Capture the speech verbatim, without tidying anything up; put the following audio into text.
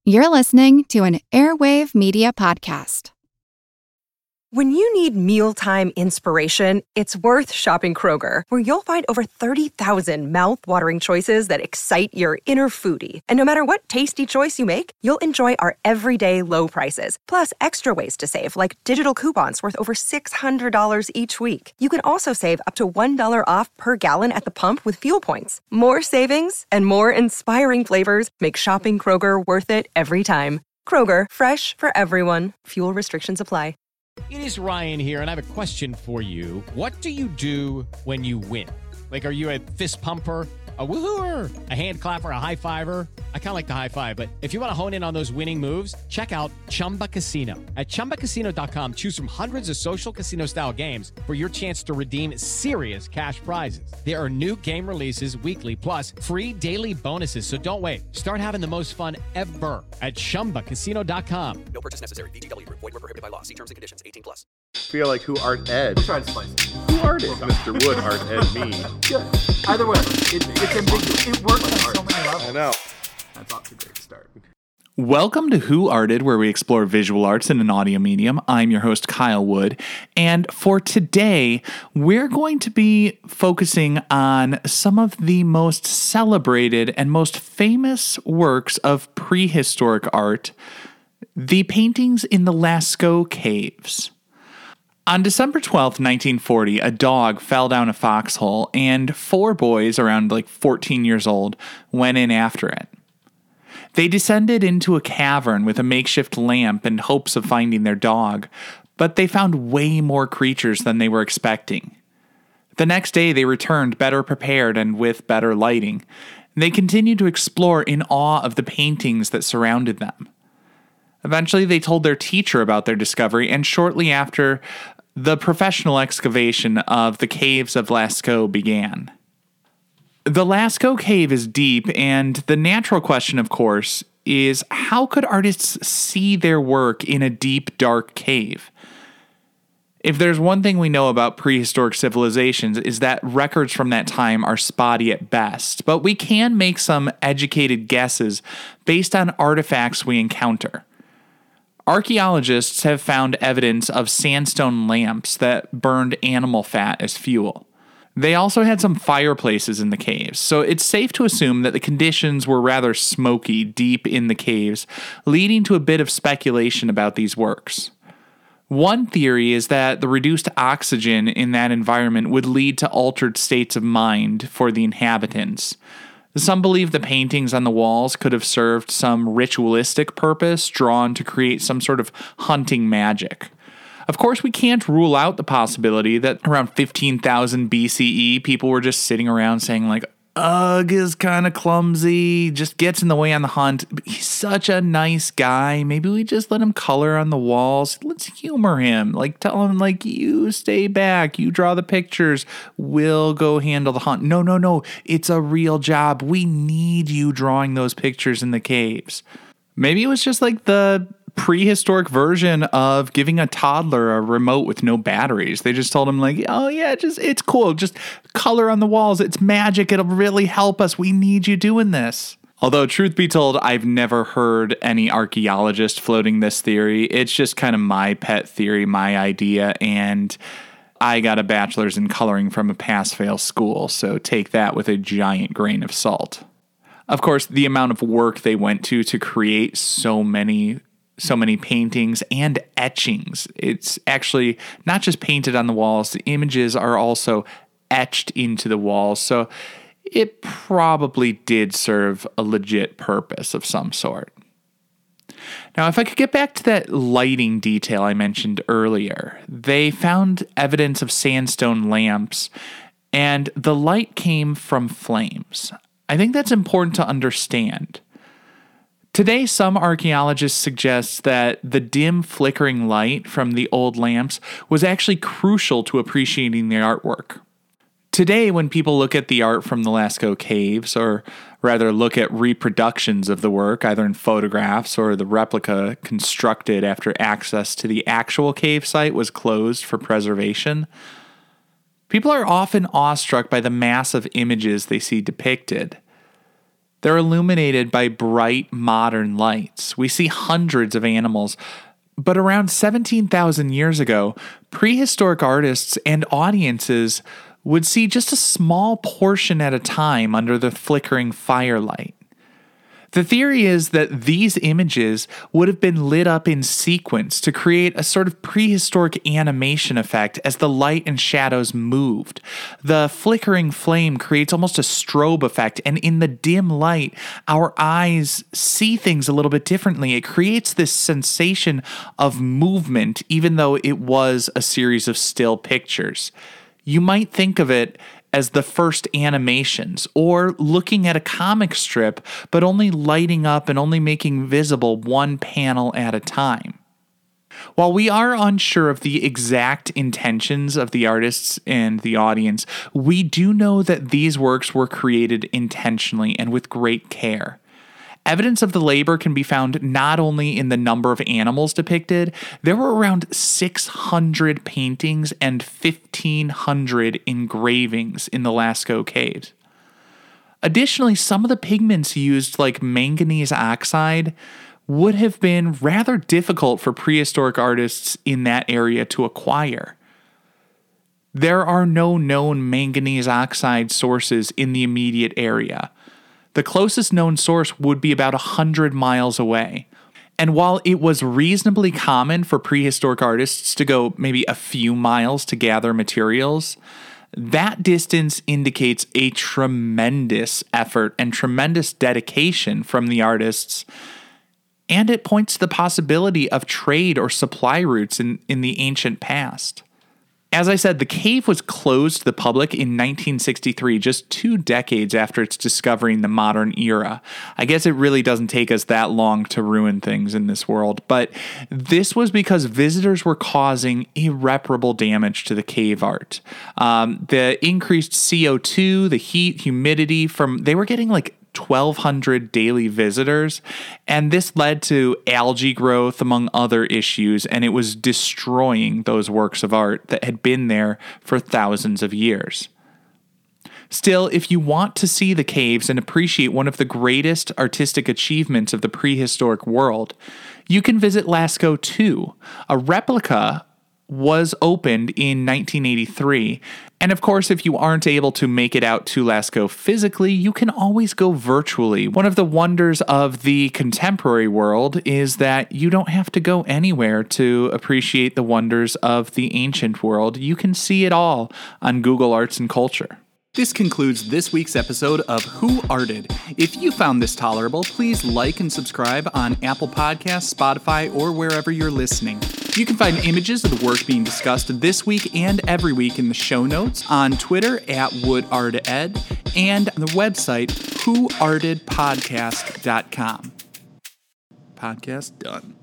You're listening to an Airwave Media Podcast. When you need mealtime inspiration, it's worth shopping Kroger, where you'll find over thirty thousand mouth-watering choices that excite your inner foodie. And no matter what tasty choice you make, you'll enjoy our everyday low prices, plus extra ways to save, like digital coupons worth over six hundred dollars each week. You can also save up to one dollar off per gallon at the pump with fuel points. More savings and more inspiring flavors make shopping Kroger worth it every time. Kroger, fresh for everyone. Fuel restrictions apply. It is Ryan here, and I have a question for you. What do you do when you win? Like, are you a fist pumper, a woo-hooer, a hand clapper, a high fiver? I kind of like the high five, but if you want to hone in on those winning moves, check out Chumba Casino. At chumba casino dot com, choose from hundreds of social casino-style games for your chance to redeem serious cash prizes. There are new game releases weekly, plus free daily bonuses, so don't wait. Start having the most fun ever at chumba casino dot com. No purchase necessary. V G W. Void where prohibited by law. See terms and conditions. eighteen plus. Feel like who art Ed? We'll try to spice it. Who art it? Mister Wood art Ed me. Good. Either way, it, it's ambiguous. It works on so many levels. I know. That's off to a great start. Welcome to Who Arted, where we explore visual arts in an audio medium. I'm your host, Kyle Wood, and for today, we're going to be focusing on some of the most celebrated and most famous works of prehistoric art, the paintings in the Lascaux Caves. On December twelfth, nineteen forty, a dog fell down a foxhole, and four boys around like fourteen years old went in after it. They descended into a cavern with a makeshift lamp in hopes of finding their dog, but they found way more creatures than they were expecting. The next day, they returned better prepared and with better lighting. They continued to explore in awe of the paintings that surrounded them. Eventually, they told their teacher about their discovery, and shortly after, the professional excavation of the caves of Lascaux began. The Lascaux Cave is deep, and the natural question, of course, is how could artists see their work in a deep, dark cave? If there's one thing we know about prehistoric civilizations is that records from that time are spotty at best, but we can make some educated guesses based on artifacts we encounter. Archaeologists have found evidence of sandstone lamps that burned animal fat as fuel. They also had some fireplaces in the caves, so it's safe to assume that the conditions were rather smoky deep in the caves, leading to a bit of speculation about these works. One theory is that the reduced oxygen in that environment would lead to altered states of mind for the inhabitants. Some believe the paintings on the walls could have served some ritualistic purpose drawn to create some sort of hunting magic. Of course, we can't rule out the possibility that around fifteen thousand B C E, people were just sitting around saying like, ugh, is kind of clumsy, just gets in the way on the hunt. But he's such a nice guy. Maybe we just let him color on the walls. Let's humor him. Like, tell him, like, you stay back. You draw the pictures. We'll go handle the hunt. No, no, no. It's a real job. We need you drawing those pictures in the caves. Maybe it was just like the prehistoric version of giving a toddler a remote with no batteries. They just told him like, oh yeah, just it's cool. Just color on the walls. It's magic. It'll really help us. We need you doing this. Although, truth be told, I've never heard any archaeologist floating this theory. It's just kind of my pet theory, my idea, and I got a bachelor's in coloring from a pass-fail school, so take that with a giant grain of salt. Of course, the amount of work they went to to create so many so many paintings and etchings. It's actually not just painted on the walls. The images are also etched into the walls. So it probably did serve a legit purpose of some sort. Now, if I could get back to that lighting detail I mentioned earlier, they found evidence of sandstone lamps, and the light came from flames. I think that's important to understand. Today, some archaeologists suggest that the dim, flickering light from the old lamps was actually crucial to appreciating the artwork. Today, when people look at the art from the Lascaux Caves, or rather look at reproductions of the work, either in photographs or the replica constructed after access to the actual cave site was closed for preservation, people are often awestruck by the massive images they see depicted. They're illuminated by bright modern lights. We see hundreds of animals. But around seventeen thousand years ago, prehistoric artists and audiences would see just a small portion at a time under the flickering firelight. The theory is that these images would have been lit up in sequence to create a sort of prehistoric animation effect as the light and shadows moved. The flickering flame creates almost a strobe effect, and in the dim light, our eyes see things a little bit differently. It creates this sensation of movement, even though it was a series of still pictures. You might think of it as the first animations, or looking at a comic strip, but only lighting up and only making visible one panel at a time. While we are unsure of the exact intentions of the artists and the audience, we do know that these works were created intentionally and with great care. Evidence of the labor can be found not only in the number of animals depicted. There were around six hundred paintings and fifteen hundred engravings in the Lascaux caves. Additionally, some of the pigments used, like manganese oxide, would have been rather difficult for prehistoric artists in that area to acquire. There are no known manganese oxide sources in the immediate area. The closest known source would be about one hundred miles away. And while it was reasonably common for prehistoric artists to go maybe a few miles to gather materials, that distance indicates a tremendous effort and tremendous dedication from the artists, and it points to the possibility of trade or supply routes in, in the ancient past. As I said, the cave was closed to the public in nineteen sixty-three, just two decades after its discovery in the modern era. I guess it really doesn't take us that long to ruin things in this world, but this was because visitors were causing irreparable damage to the cave art. Um, the increased C O two, the heat, humidity from, they were getting like twelve hundred daily visitors, and this led to algae growth among other issues, and it was destroying those works of art that had been there for thousands of years. Still, if you want to see the caves and appreciate one of the greatest artistic achievements of the prehistoric world, you can visit Lascaux two. A replica was opened in nineteen eighty-three. And of course, if you aren't able to make it out to Lascaux physically, you can always go virtually. One of the wonders of the contemporary world is that you don't have to go anywhere to appreciate the wonders of the ancient world. You can see it all on Google Arts and Culture. This concludes this week's episode of Who Arted. If you found this tolerable, please like and subscribe on Apple Podcasts, Spotify, or wherever you're listening. You can find images of the work being discussed this week and every week in the show notes, on Twitter at WoodArtEd, and on the website who arted podcast dot com. Podcast done.